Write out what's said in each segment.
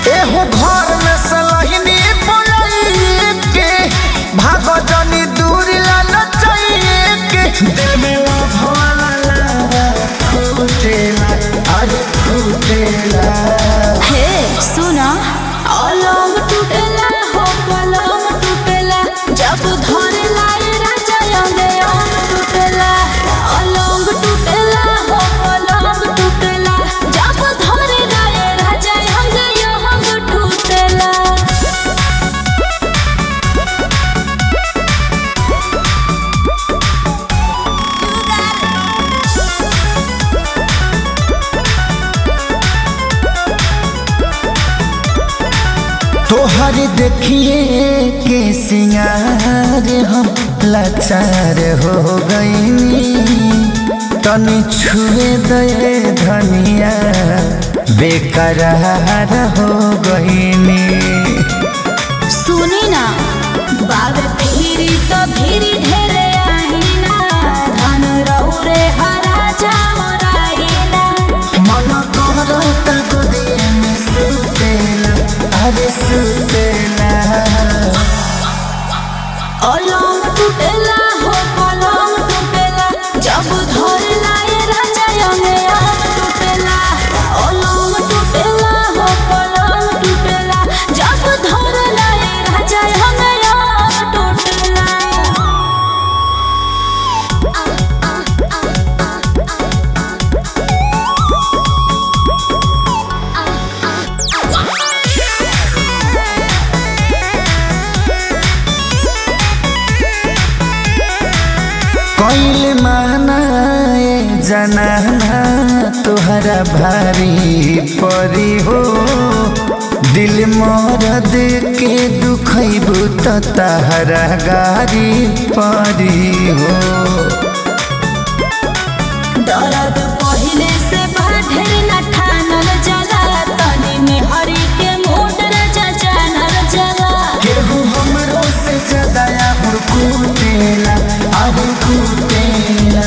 एहो घर में सलहिनी बोलाई के भागो जनी दूरी ला नचाइए के दिल में वाला फूटेला अरे फूटेला। हे सुना अलंग टूटेला हो पलंग टूटेला जब धरेला ए राजा अंगे अंग टूटेला। अलंग टूटेला हो पलंग टूटेला जब धरेला ए राजा अंगे अंग टूटेला। तोहर देखिए के सिंगार हम लाचार हो गईनी तनी छुए दे धनिया बेकरार हो गईनी। सुनी ना बाबे फिरी तो फिरी ढेरे आईना धन रहुरे हरा जामराईना। मन करता गोदिए में सुतेला अरे सुतेला। अलंग टूटेला हो पलंग टूटेला जब धरेला ए राजा अंगे अंग टूटेला। अलंग टूटेला हो पलंग टूटेला जब धरेला ए राजा अंगे अंग टूटेला। कोइल माना ए जनाना तुहरा भारी परी हो दिल मरद के दुखैबू त तहरा गारी परी हो। दर्द पहिले से बाढ़े न ठानल जला तनी में हरी के मूड रजा जानल जला। केहू हमरो से ज्यादा आहुर कुटेला आहुर कुटेला।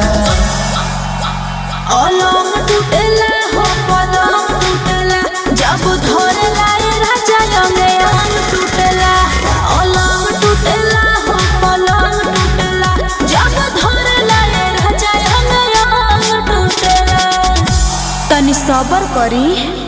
अलंग टूटेला हो पलंग टूटेला जब धरेला ए राजा अंगे अंग टूटेला। अलंग टूटेला हो पलंग टूटेला जब धरेला ए राजा अंगे अंग टूटेला। तनी सबर करी।